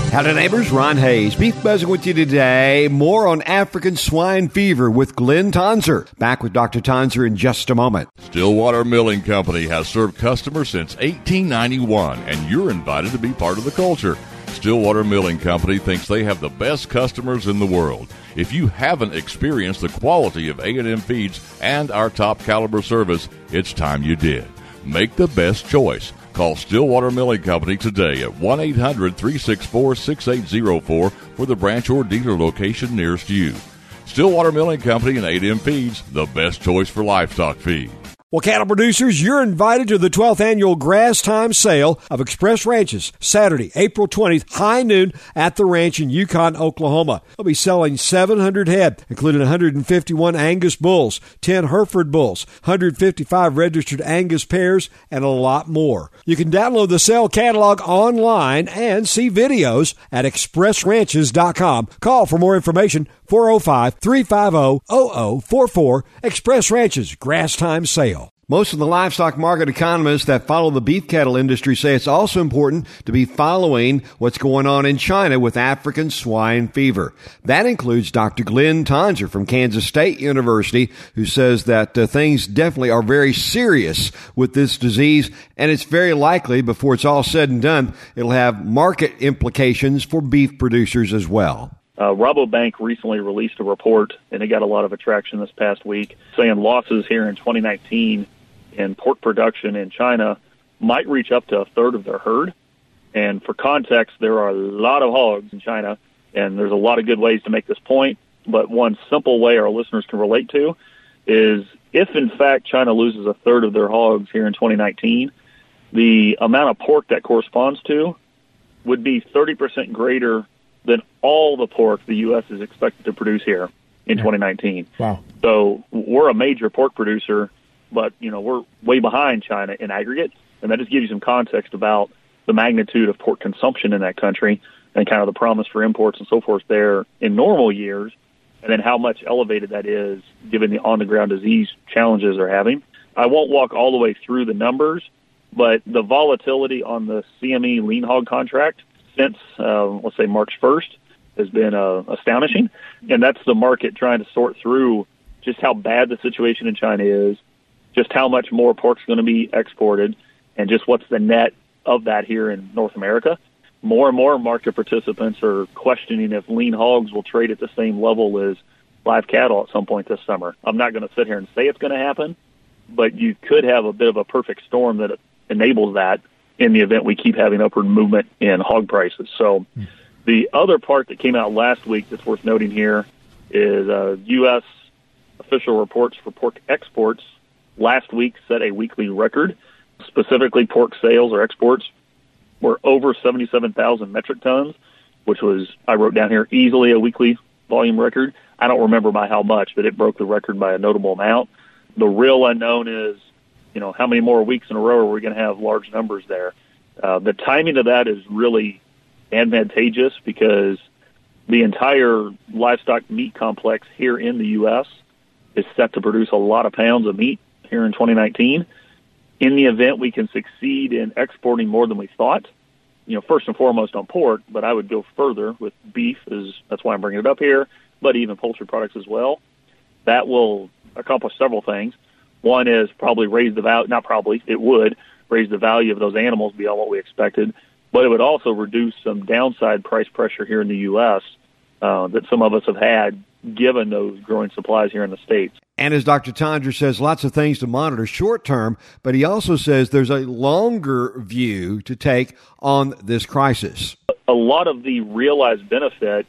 Howdy neighbors, Ron Hayes. Beef Buzzing with you today. More on African swine fever with Glenn Tonser. Back with Dr. Tonser in just a moment. Stillwater Milling Company has served customers since 1891, and you're invited to be part of the culture. Stillwater Milling Company thinks they have the best customers in the world. If you haven't experienced the quality of A&M feeds and our top caliber service, it's time you did. Make the best choice. Call Stillwater Milling Company today at 1-800-364-6804 for the branch or dealer location nearest you. Stillwater Milling Company and A&M Feeds, the best choice for livestock feed. Well, cattle producers, you're invited to the 12th annual Grass Time Sale of Express Ranches, Saturday, April 20th, high noon at the ranch in Yukon, Oklahoma. They'll be selling 700 head, including 151 Angus bulls, 10 Hereford bulls, 155 registered Angus pairs, and a lot more. You can download the sale catalog online and see videos at expressranches.com. Call for more information, 405-350-0044, Express Ranches Grass Time Sale. Most of the livestock market economists that follow the beef cattle industry say it's also important to be following what's going on in China with African swine fever. That includes Dr. Glenn Tonser from Kansas State University, who says that things definitely are very serious with this disease, and it's very likely, before it's all said and done, it'll have market implications for beef producers as well. Rabobank recently released a report, and it got a lot of attraction this past week, saying losses here in 2019 in pork production in China might reach up to a third of their herd. And for context, there are a lot of hogs in China, and there's a lot of good ways to make this point. But one simple way our listeners can relate to is if, in fact, China loses a third of their hogs here in 2019, the amount of pork that corresponds to would be 30% greater than all the pork the U.S. is expected to produce here in 2019. Wow. So we're a major pork producer, but, we're way behind China in aggregate. And that just gives you some context about the magnitude of pork consumption in that country and kind of the promise for imports and so forth there in normal years, and then how much elevated that is given the on-the-ground disease challenges they're having. I won't walk all the way through the numbers, but the volatility on the CME lean hog contract since, let's say, March 1st has been astonishing. And that's the market trying to sort through just how bad the situation in China is, just how much more pork's going to be exported, and just what's the net of that here in North America. More and more market participants are questioning if lean hogs will trade at the same level as live cattle at some point this summer. I'm not going to sit here and say it's going to happen, but you could have a bit of a perfect storm that enables that in the event we keep having upward movement in hog prices. So the other part that came out last week that's worth noting here is U.S. official reports for pork exports last week set a weekly record. Specifically, pork sales or exports were over 77,000 metric tons, which was, I wrote down here, easily a weekly volume record. I don't remember by how much, but it broke the record by a notable amount. The real unknown is, how many more weeks in a row are we going to have large numbers there? The timing of that is really advantageous because the entire livestock meat complex here in the U.S. is set to produce a lot of pounds of meat here in 2019. In the event we can succeed in exporting more than we thought, first and foremost on pork, but I would go further with beef, that's why I'm bringing it up here, but even poultry products as well. That will accomplish several things. One is probably raise the value, not probably, it would raise the value of those animals beyond what we expected, but it would also reduce some downside price pressure here in the U.S. That some of us have had given those growing supplies here in the States. And as Dr. Tonser says, lots of things to monitor short term, but he also says there's a longer view to take on this crisis. A lot of the realized benefit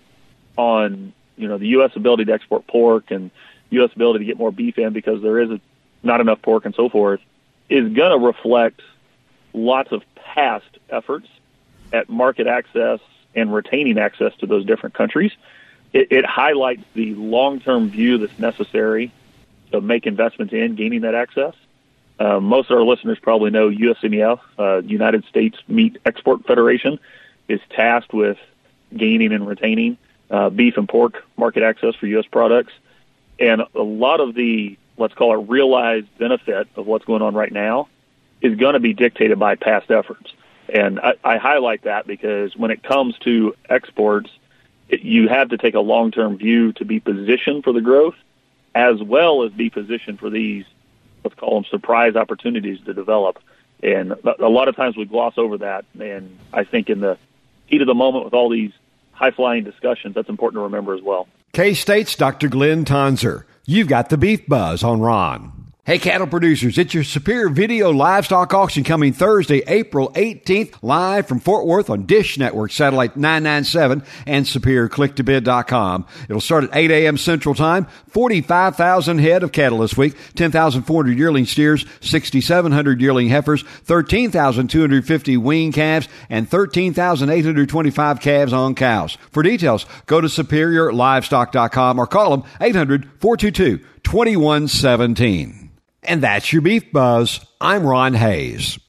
on, the U.S. ability to export pork and U.S. ability to get more beef in because there is not enough pork and so forth is going to reflect lots of past efforts at market access and retaining access to those different countries. It highlights the long-term view that's necessary to make investments in gaining that access. Most of our listeners probably know USMEF, United States Meat Export Federation, is tasked with gaining and retaining beef and pork market access for U.S. products. And a lot of the, let's call it, realized benefit of what's going on right now is going to be dictated by past efforts. And I highlight that because when it comes to exports, you have to take a long-term view to be positioned for the growth, as well as be positioned for these, let's call them surprise opportunities to develop. And a lot of times we gloss over that. And I think in the heat of the moment with all these high-flying discussions, that's important to remember as well. K-State's Dr. Glenn Tonser. You've got the Beef Buzz on Ron. Hey, cattle producers, it's your Superior Video Livestock Auction coming Thursday, April 18th, live from Fort Worth on Dish Network, Satellite 997, and SuperiorClickToBid.com. It'll start at 8 a.m. Central Time. 45,000 head of cattle this week, 10,400 yearling steers, 6,700 yearling heifers, 13,250 wean calves, and 13,825 calves on cows. For details, go to SuperiorLivestock.com or call them 800-422-2117. And that's your Beef Buzz. I'm Ron Hayes.